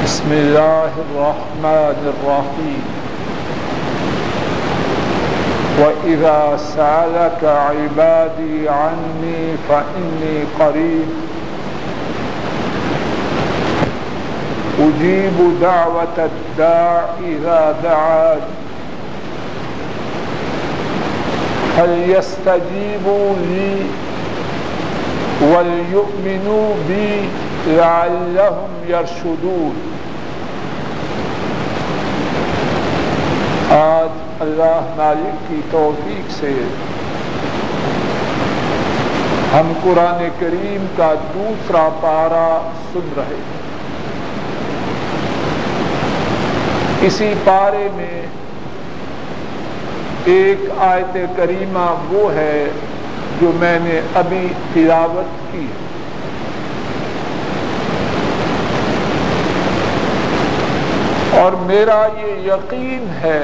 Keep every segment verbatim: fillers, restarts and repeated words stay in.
بسم اللہ الرحمن الرحیم وَإِذَا سَأَلَكَ عِبَادِي عَنِّي فَإِنِّي قَرِيبٌ أُجِيبُ دَعْوَةَ الدَّاعِ إِذَا دَعَانِ فَلْيَسْتَجِيبُوا لِي وَلْيُؤْمِنُوا بِي لَعَلَّهُمْ يَرْشُدُونَ۔ آج اللہ مالک کی توفیق سے ہم قرآن کریم کا دوسرا پارہ سن رہے ہیں۔ اسی پارے میں ایک آیت کریمہ وہ ہے جو میں نے ابھی تلاوت کی ہے۔ اور میرا یہ یقین ہے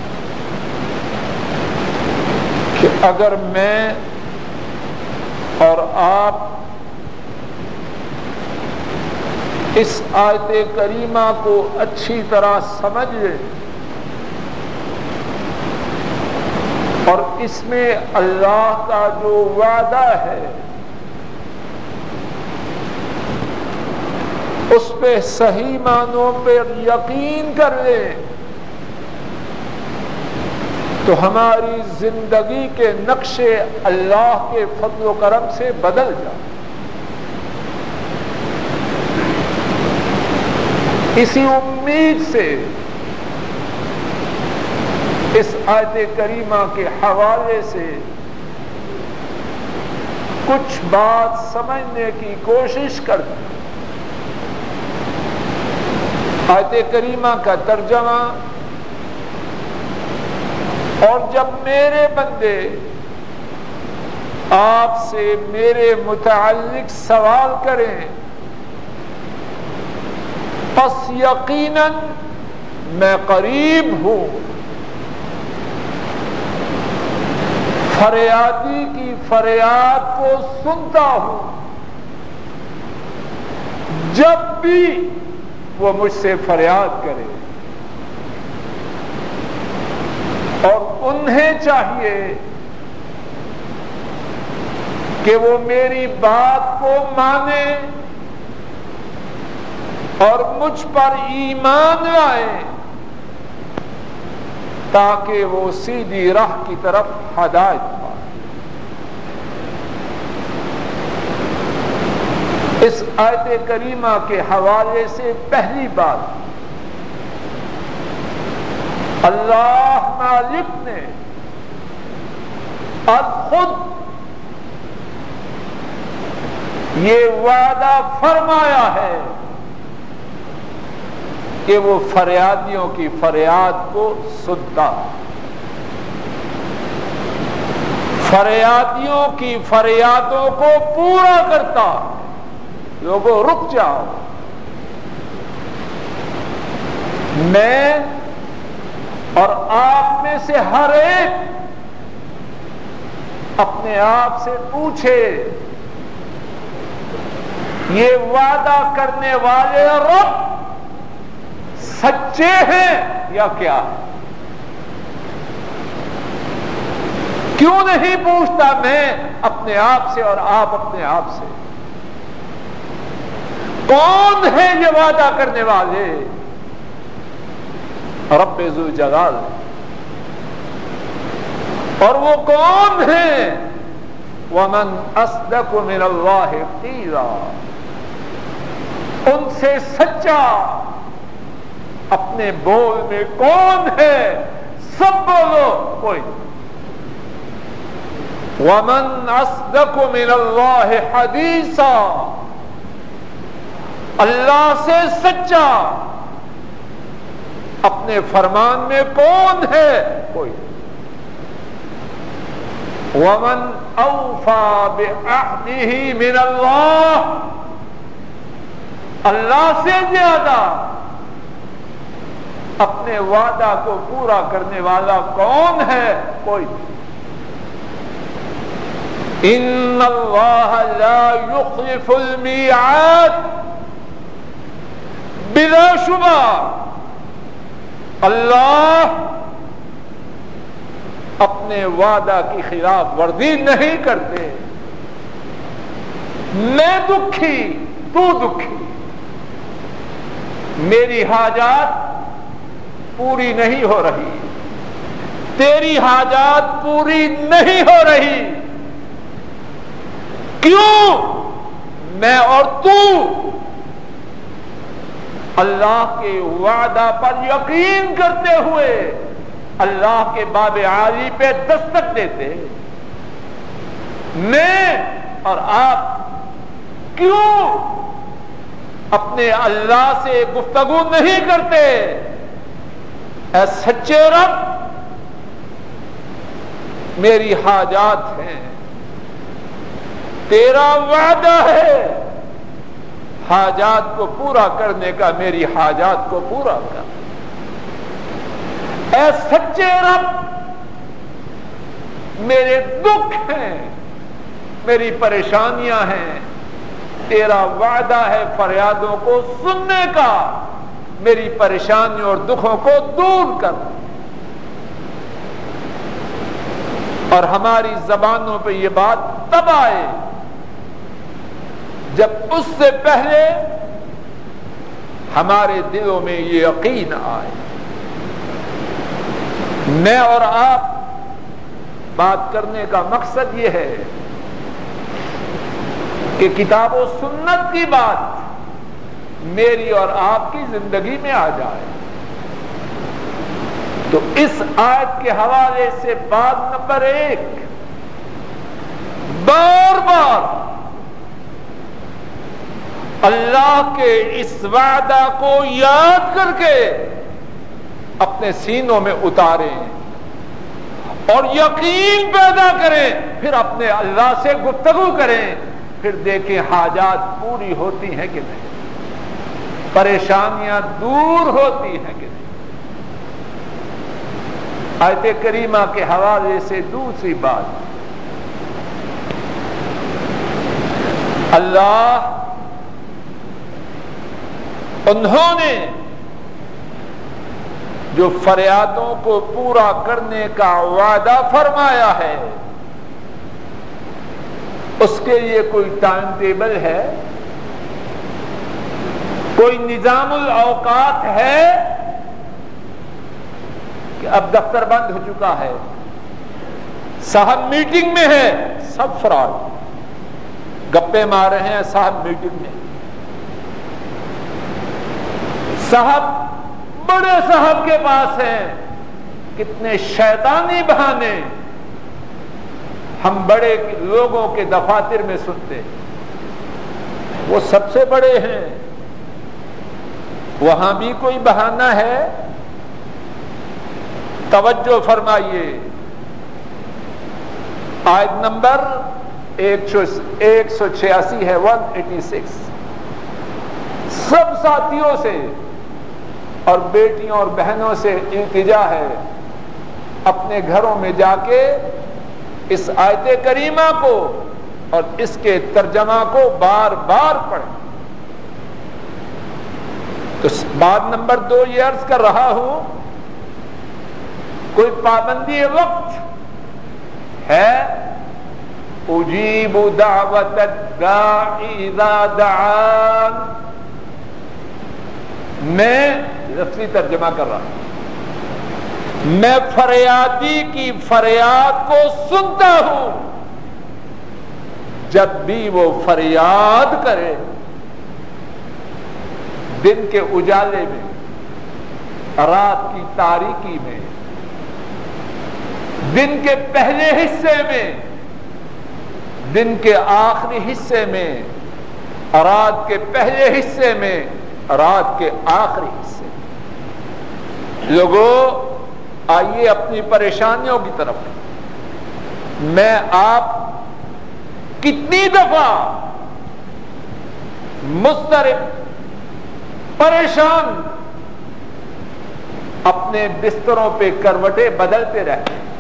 کہ اگر میں اور آپ اس آیت کریمہ کو اچھی طرح سمجھ لیں اور اس میں اللہ کا جو وعدہ ہے اس پہ صحیح معنوں پہ یقین کر لیں تو ہماری زندگی کے نقشے اللہ کے فضل و کرم سے بدل جائیں۔ اسی امید سے اس آیت کریمہ کے حوالے سے کچھ بات سمجھنے کی کوشش کرتے ہیں۔ آیت کریمہ کا ترجمہ، اور جب میرے بندے آپ سے میرے متعلق سوال کریں پس یقیناً میں قریب ہوں، فریادی کی فریاد کو سنتا ہوں جب بھی وہ مجھ سے فریاد کرے۔ اور انہیں چاہیے کہ وہ میری بات کو مانے اور مجھ پر ایمان لائیں تاکہ وہ سیدھی راہ کی طرف ہدایت پائیں۔ اس آیت کریمہ کے حوالے سے پہلی بات، اللہ مالک نے اب خود یہ وعدہ فرمایا ہے کہ وہ فریادیوں کی فریاد کو سنتا، فریادیوں کی فریادوں کو پورا کرتا۔ لوگوں رک جاؤ، میں اور آپ میں سے ہر ایک اپنے آپ سے پوچھے یہ وعدہ کرنے والے رب سچے ہیں یا کیا ہے؟ کیوں نہیں پوچھتا میں اپنے آپ سے اور آپ اپنے آپ سے؟ کون ہے یہ وعدہ کرنے والے؟ رب ذوالجلال۔ اور وہ کون ہے؟ وَمَنْ أَصْدَقُ مِنَ اللَّهِ قِيلًا۔ ان سے سچا اپنے بول میں کون ہے؟ سب بولو، کوئی۔ وَمَنْ أَصْدَقُ مِنَ اللَّهِ حَدِيثًا۔ اللہ سے سچا اپنے فرمان میں کون ہے؟ کوئی۔ وَمَنْ أَوْفَى بِعَهْدِهِ مِنَ اللَّهِ۔ اللہ سے زیادہ اپنے وعدہ کو پورا کرنے والا کون ہے؟ کوئی۔ إِنَّ اللَّهَ لَا يُخْلِفُ الْمِيعَادَ۔ بلا شبہ اللہ اپنے وعدہ کی خلاف ورزی نہیں کرتے. میں دکھی تو دکھی، میری حاجات پوری نہیں ہو رہی، تیری حاجات پوری نہیں ہو رہی. کیوں؟ میں اور تو اللہ کے وعدہ پر یقین کرتے ہوئے اللہ کے باب عالی پہ دستک دیتے. میں اور آپ کیوں اپنے اللہ سے گفتگو نہیں کرتے؟ اے سچے رب، میری حاجات ہیں، تیرا وعدہ ہے حاجات کو پورا کرنے کا، میری حاجات کو پورا کر. اے سچے رب، میرے دکھ ہیں، میری پریشانیاں ہیں، تیرا وعدہ ہے فریادوں کو سننے کا، میری پریشانیوں اور دکھوں کو دور کر. اور ہماری زبانوں پہ یہ بات تب آئے جب اس سے پہلے ہمارے دلوں میں یہ یقین آئے. میں اور آپ بات کرنے کا مقصد یہ ہے کہ کتاب و سنت کی بات میری اور آپ کی زندگی میں آ جائے. تو اس آیت کے حوالے سے بات نمبر ایک، بار بار اللہ کے اس وعدہ کو یاد کر کے اپنے سینوں میں اتاریں اور یقین پیدا کریں، پھر اپنے اللہ سے گفتگو کریں، پھر دیکھیں حاجات پوری ہوتی ہیں کہ نہیں، پریشانیاں دور ہوتی ہیں کہ نہیں. آیت کریمہ کے حوالے سے دوسری بات، اللہ انہوں نے جو فریادوں کو پورا کرنے کا وعدہ فرمایا ہے اس کے لیے کوئی ٹائم ٹیبل ہے، کوئی نظام الاوقات ہے کہ اب دفتر بند ہو چکا ہے، صاحب میٹنگ میں ہے، سب فراڈ، گپے مار رہے ہیں صاحب میٹنگ میں، صاحب بڑے صاحب کے پاس ہیں، کتنے شیطانی بہانے ہم بڑے لوگوں کے دفاتر میں سنتے، وہ سب سے بڑے ہیں، وہاں بھی کوئی بہانہ ہے. توجہ فرمائیے، آیت نمبر ایک سو چھیاسی ہے، ون ایٹی سکس. سب ساتھیوں سے اور بیٹیوں اور بہنوں سے التجا ہے، اپنے گھروں میں جا کے اس آیت کریمہ کو اور اس کے ترجمہ کو بار بار پڑھیں. تو بات نمبر دو یہ عرض کر رہا ہوں، کوئی پابندی وقت ہے؟ اجیب دعوت الداعی اذا دعان، میں لفظی ترجمہ کر رہا ہوں، میں فریادی کی فریاد کو سنتا ہوں جب بھی وہ فریاد کرے، دن کے اجالے میں، رات کی تاریکی میں، دن کے پہلے حصے میں، دن کے آخری حصے میں، رات کے پہلے حصے میں، رات کے آخری حصے میں. لوگوں آئیے اپنی پریشانیوں کی طرف. میں آپ کتنی دفعہ مضطرب، پریشان اپنے بستروں پہ کروٹیں بدلتے رہتے ہیں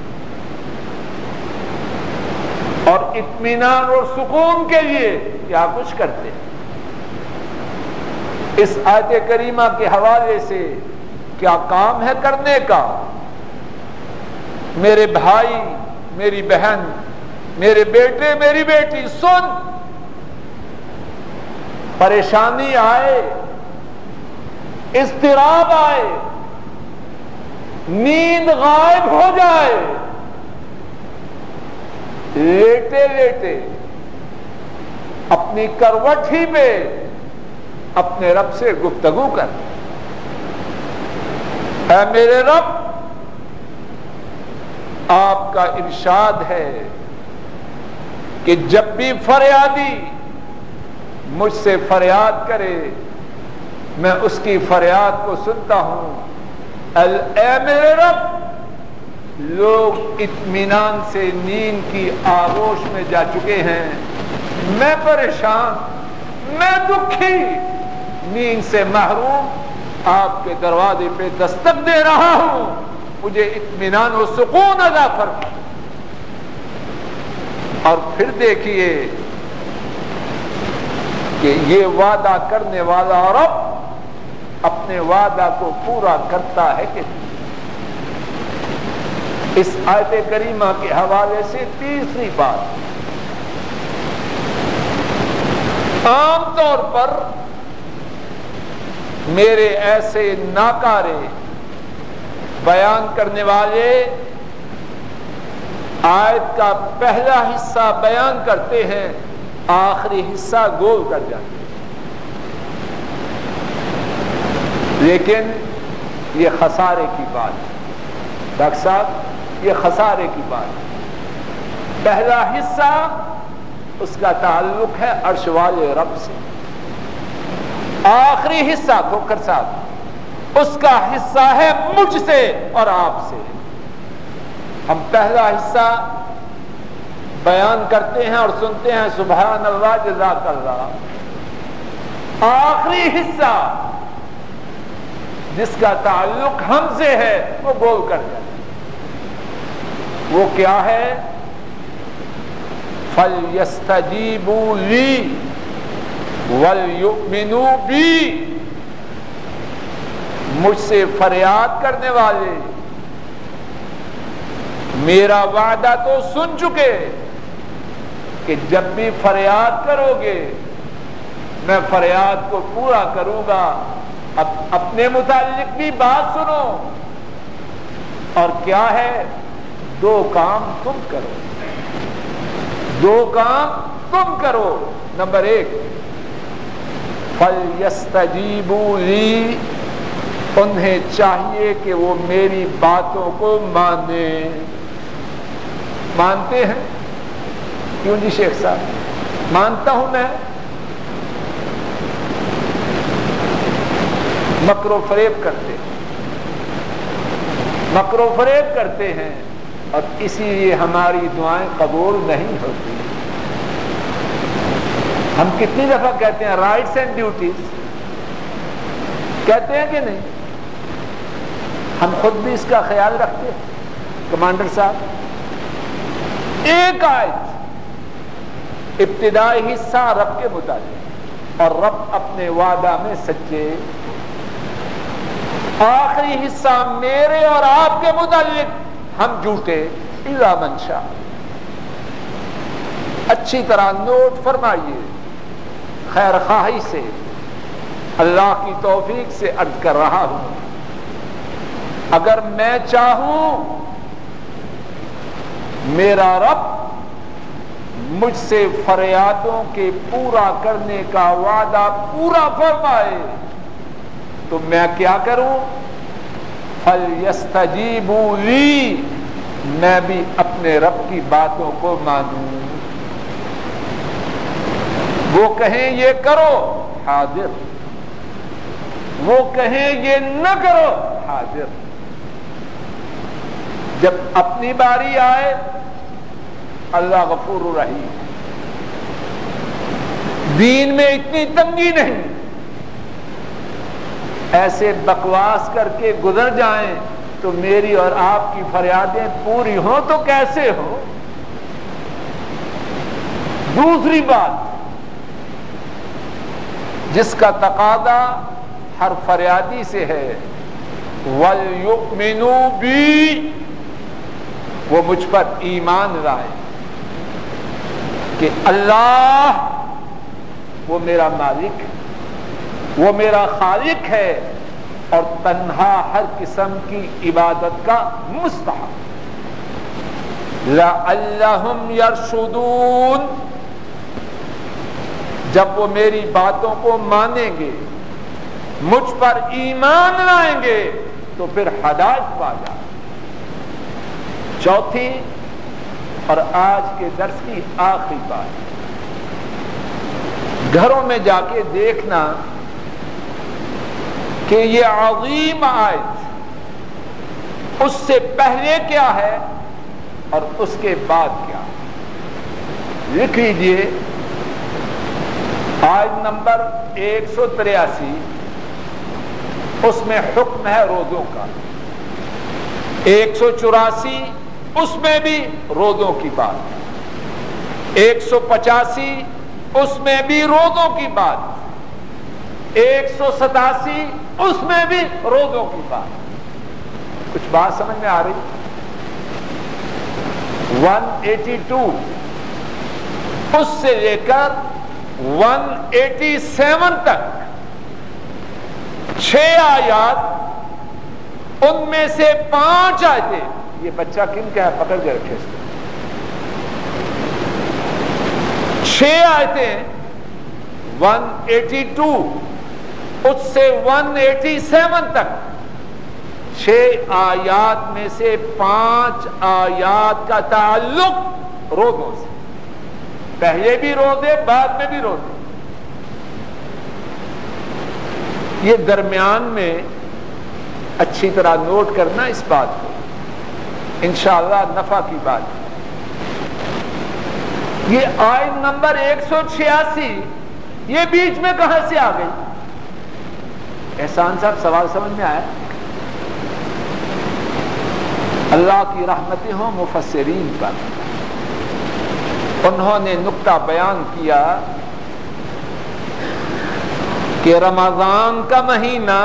اور اطمینان اور سکون کے لیے کیا کچھ کرتے ہیں. اس آیت کریمہ کے حوالے سے کیا کام ہے کرنے کا؟ میرے بھائی، میری بہن، میرے بیٹے، میری بیٹی، سن، پریشانی آئے، اضطراب آئے، نیند غائب ہو جائے، لیٹے لیٹے اپنی کروٹ ہی پہ اپنے رب سے گفتگو کر، اے میرے رب، آپ کا ارشاد ہے کہ جب بھی فریادی مجھ سے فریاد کرے میں اس کی فریاد کو سنتا ہوں۔ اے میرے رب، لوگ اطمینان سے نیند کی آغوش میں جا چکے ہیں، میں پریشان، میں دکھی، نیند سے محروم آپ کے دروازے پہ دستک دے رہا ہوں، مجھے اطمینان و سکون عطا فرما۔ اور پھر دیکھیے کہ یہ وعدہ کرنے والا رب اپنے وعدہ کو پورا کرتا ہے کہ اس آیت کریمہ کے حوالے سے تیسری بات، عام طور پر میرے ایسے ناکارے بیان کرنے والے آیت کا پہلا حصہ بیان کرتے ہیں، آخری حصہ گول کر جاتے ہیں، لیکن یہ خسارے کی بات ہے ڈاکٹر صاحب، یہ خسارے کی بات ہے۔ پہلا حصہ اس کا تعلق ہے عرش والے رب سے، آخری حصہ کھوکر صاحب اس کا حصہ ہے مجھ سے اور آپ سے۔ ہم پہلا حصہ بیان کرتے ہیں اور سنتے ہیں سبحان اللہ جزاک اللہ، آخری حصہ جس کا تعلق ہم سے ہے وہ بول کر جائے، وہ کیا ہے؟ فَلْيَسْتَجِيبُوا لِي وَلْيُؤْمِنُوا بِي، مجھ سے فریاد کرنے والے میرا وعدہ تو سن چکے کہ جب بھی فریاد کرو گے میں فریاد کو پورا کروں گا، اب اپنے متعلق بھی بات سنو، اور کیا ہے؟ دو کام تم کرو، دو کام تم کرو۔ نمبر ایک، فَلْيَسْتَجِيبُوا لِي، انہیں چاہیے کہ وہ میری باتوں کو مانیں۔ مانتے ہیں؟ کیوں جی شیخ صاحب؟ مانتا ہوں میں، مکر و فریب کرتے مکر و فریب کرتے ہیں، اور اسی لیے ہماری دعائیں قبول نہیں ہوتی۔ ہم کتنی دفعہ کہتے ہیں رائٹس اینڈ ڈیوٹیز، کہتے ہیں کہ نہیں؟ ہم خود بھی اس کا خیال رکھتے ہیں۔ کمانڈر صاحب، ایک آیت ابتدائی حصہ رب کے متعلق اور رب اپنے وعدہ میں سچے، آخری حصہ میرے اور آپ کے متعلق ہم جھوٹے، اذا من شاء۔ اچھی طرح نوٹ فرمائیے، خیر خواہی سے اللہ کی توفیق سے عرض کر رہا ہوں، اگر میں چاہوں میرا رب مجھ سے فریادوں کے پورا کرنے کا وعدہ پورا فرمائے تو میں کیا کروں؟ فَلْيَسْتَجِيبُوا لِي، میں بھی اپنے رب کی باتوں کو مانوں۔ وہ کہیں یہ کرو، حاضر، وہ کہیں یہ نہ کرو، حاضر۔ جب اپنی باری آئے اللہ غفور الرحیم، دین میں اتنی تنگی نہیں، ایسے بکواس کر کے گزر جائیں تو میری اور آپ کی فریادیں پوری ہوں تو کیسے ہو؟ دوسری بات، جس کا تقاضا ہر فریادی سے ہے، وَلْيُؤْمِنُوا بِي، وہ مجھ پر ایمان لائے کہ اللہ وہ میرا مالک ہے، وہ میرا خالق ہے اور تنہا ہر قسم کی عبادت کا مستحق۔ لَعَلَّهُمْ يَرْشُدُونَ، جب وہ میری باتوں کو مانیں گے، مجھ پر ایمان لائیں گے تو پھر ہدایت پا جائے۔ چوتھی اور آج کے درس کی آخری بات، گھروں میں جا کے دیکھنا کہ یہ عظیم آیت اس سے پہلے کیا ہے اور اس کے بعد کیا۔ لکھ لیجیے آیت نمبر ایک سو تریاسی، اس میں حکم ہے روزوں کا، ایک سو چوراسی اس میں بھی روزوں کی بات، ایک سو پچاسی اس میں بھی روزوں کی بات، ایک سو ستاسی اس میں بھی روزوں کی بات۔ کچھ بات سمجھ میں آ رہی؟ ون ایٹی ٹو اس سے لے کر ون ایٹی سیون تک چھ آیات، ان میں سے پانچ آیتیں، یہ بچہ کن کا ہے پکڑ کے رکھے اس کو، چھ آیتیں ون ایٹی ٹو اس سے ون ایٹی سیون تک، چھ آیات میں سے پانچ آیات کا تعلق روزوں سے، پہلے بھی روزے بعد میں بھی روزے۔ یہ درمیان میں اچھی طرح نوٹ کرنا اس بات کو، انشاءاللہ نفع کی بات۔ یہ آیت نمبر ایک سو چھیاسی یہ بیچ میں کہاں سے آ گئی؟ احسان صاحب سوال سمجھ میں آیا؟ اللہ کی رحمتیں ہوں مفسرین پر، انہوں نے نقطہ بیان کیا کہ رمضان کا مہینہ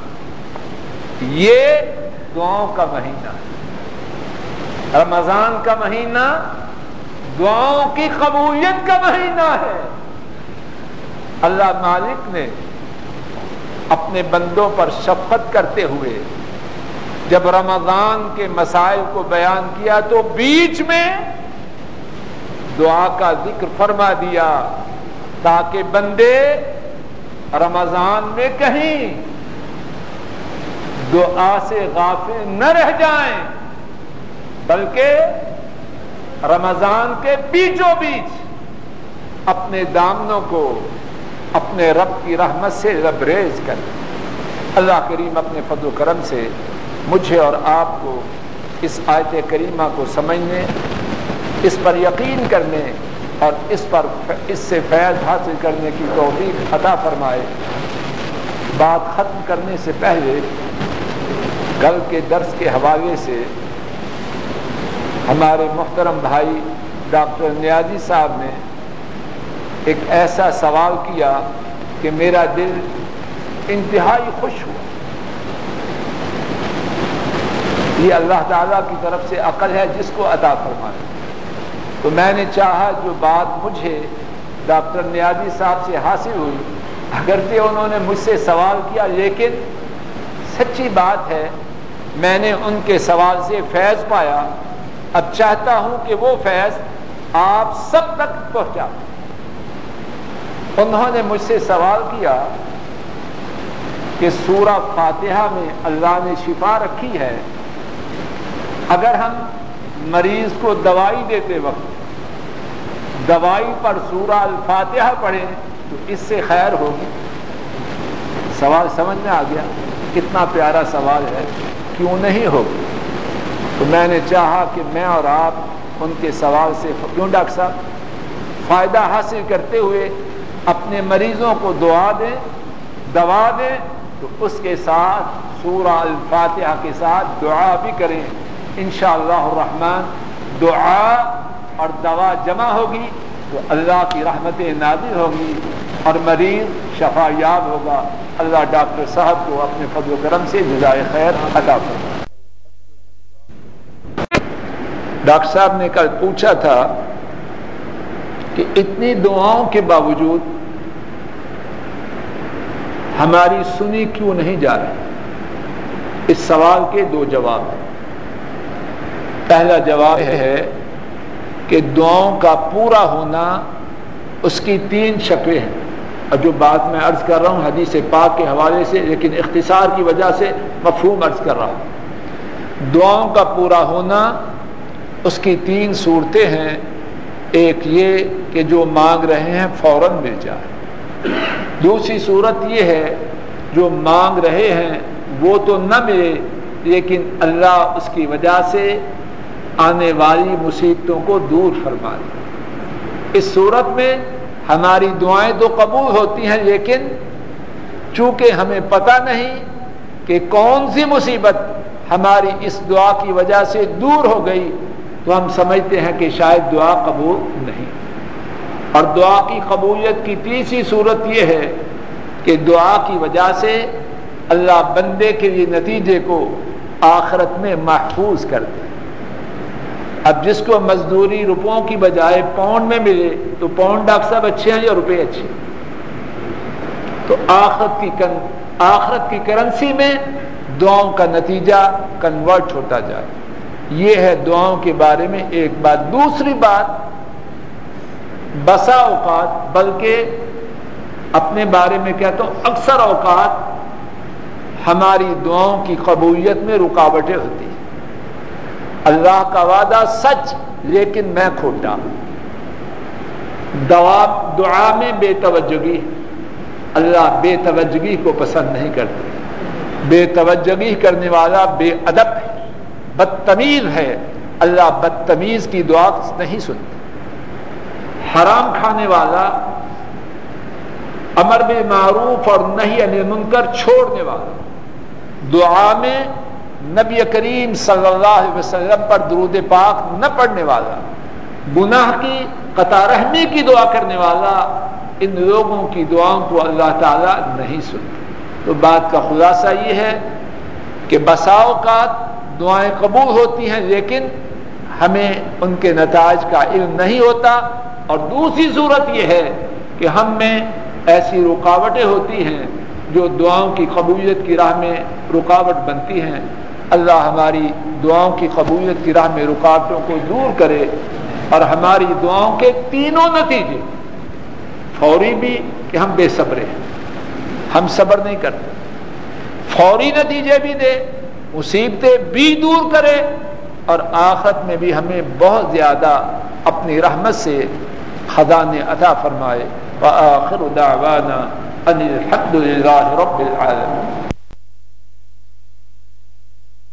یہ دعاؤں کا مہینہ ہے، رمضان کا مہینہ دعاؤں کی قبولیت کا مہینہ ہے۔ اللہ مالک نے اپنے بندوں پر شفقت کرتے ہوئے جب رمضان کے مسائل کو بیان کیا تو بیچ میں دعا کا ذکر فرما دیا تاکہ بندے رمضان میں کہیں دعا سے غافل نہ رہ جائیں، بلکہ رمضان کے بیچوں بیچ اپنے دامنوں کو اپنے رب کی رحمت سے لبریز کریں۔ اللہ کریم اپنے فضل و کرم سے مجھے اور آپ کو اس آیت کریمہ کو سمجھنے، اس پر یقین کرنے اور اس پر اس سے فیض حاصل کرنے کی توفیق عطا فرمائے۔ بات ختم کرنے سے پہلے کل کے درس کے حوالے سے ہمارے محترم بھائی ڈاکٹر نیازی صاحب نے ایک ایسا سوال کیا کہ میرا دل انتہائی خوش ہوا۔ یہ اللہ تعالیٰ کی طرف سے عقل ہے جس کو عطا فرمائے، تو میں نے چاہا جو بات مجھے ڈاکٹر نیازی صاحب سے حاصل ہوئی، اگرچہ انہوں نے مجھ سے سوال کیا لیکن سچی بات ہے میں نے ان کے سوال سے فیض پایا، اب چاہتا ہوں کہ وہ فیض آپ سب تک پہنچا۔ انہوں نے مجھ سے سوال کیا کہ سورہ فاتحہ میں اللہ نے شفا رکھی ہے، اگر ہم مریض کو دوائی دیتے وقت دوائی پر سورہ الفاتحہ پڑھیں تو اس سے خیر ہوگی؟ سوال سمجھ میں آ گیا؟ کتنا پیارا سوال ہے، کیوں نہیں ہوگی؟ تو میں نے چاہا کہ میں اور آپ ان کے سوال سے کیوں ڈاکٹر صاحب فائدہ حاصل کرتے ہوئے اپنے مریضوں کو دعا دیں، دوا دیں، تو اس کے ساتھ سورہ الفاتحہ کے ساتھ دعا بھی کریں۔ انشاءاللہ الرحمن دعا اور دوا جمع ہوگی تو اللہ کی رحمتیں نازل ہوگی۔ اور مریض شفا یاب ہوگا۔ اللہ ڈاکٹر صاحب کو اپنے فضل و کرم سے جزائے خیر عطا فرمائے۔ ڈاکٹر صاحب نے کل پوچھا تھا کہ اتنی دعاؤں کے باوجود ہماری سنی کیوں نہیں جا رہی؟ اس سوال کے دو جواب ہیں۔ پہلا جواب ہے کہ دعاؤں کا پورا ہونا اس کی تین شکلیں ہیں، اور جو بات میں عرض کر رہا ہوں حدیث پاک کے حوالے سے، لیکن اختصار کی وجہ سے مفہوم عرض کر رہا ہوں۔ دعاؤں کا پورا ہونا اس کی تین صورتیں ہیں۔ ایک یہ کہ جو مانگ رہے ہیں فوراً مل جائے۔ دوسری صورت یہ ہے جو مانگ رہے ہیں وہ تو نہ ملے، لیکن اللہ اس کی وجہ سے آنے والی مصیبتوں کو دور فرما دے۔ اس صورت میں ہماری دعائیں تو قبول ہوتی ہیں، لیکن چونکہ ہمیں پتہ نہیں کہ کون سی مصیبت ہماری اس دعا کی وجہ سے دور ہو گئی، تو ہم سمجھتے ہیں کہ شاید دعا قبول نہیں۔ اور دعا کی قبولیت کی تیسری صورت یہ ہے کہ دعا کی وجہ سے اللہ بندے کے لیے نتیجے کو آخرت میں محفوظ کر دے۔ اب جس کو مزدوری روپوں کی بجائے پاؤنڈ میں ملے تو پاؤنڈ ڈاکٹر صاحب اچھے ہیں یا روپے اچھے ہیں؟ تو آخرت کی کن آخرت کی کرنسی میں دعاؤں کا نتیجہ کنورٹ ہوتا جائے۔ یہ ہے دعاؤں کے بارے میں ایک بات۔ دوسری بات، بسا اوقات، بلکہ اپنے بارے میں کہتا ہوں اکثر اوقات ہماری دعاؤں کی قبولیت میں رکاوٹیں ہوتی ہیں۔ اللہ کا وعدہ سچ، لیکن میں کھوٹا۔ دعا دعا میں بے توجہی، اللہ بے توجہی کو پسند نہیں کرتے۔ بے توجہی کرنے والا بے ادب ہے، بدتمیز ہے۔ اللہ بدتمیز کی دعا نہیں سنتا۔ حرام کھانے والا، امر بالمعروف اور نہی عن المنکر چھوڑنے والا، دعا میں نبی کریم صلی اللہ علیہ وسلم پر درود پاک نہ پڑھنے والا، گناہ کی قطع رحمی کی دعا کرنے والا، ان لوگوں کی دعاؤں کو اللہ تعالیٰ نہیں سنتا۔ تو بات کا خلاصہ یہ ہے کہ بسا اوقات دعائیں قبول ہوتی ہیں، لیکن ہمیں ان کے نتائج کا علم نہیں ہوتا۔ اور دوسری صورت یہ ہے کہ ہم میں ایسی رکاوٹیں ہوتی ہیں جو دعاؤں کی قبولیت کی راہ میں رکاوٹ بنتی ہیں۔ اللہ ہماری دعاؤں کی قبولیت کی راہ میں رکاوٹوں کو دور کرے، اور ہماری دعاؤں کے تینوں نتیجے، فوری بھی کہ ہم بے صبر ہیں، ہم صبر نہیں کرتے، فوری نتیجے بھی دے، مصیبتیں بھی دور کرے، اور آخرت میں بھی ہمیں بہت زیادہ اپنی رحمت سے خزانے عطا فرمائے۔ وآخر دعوانا ان الحمد للہ رب العالمین۔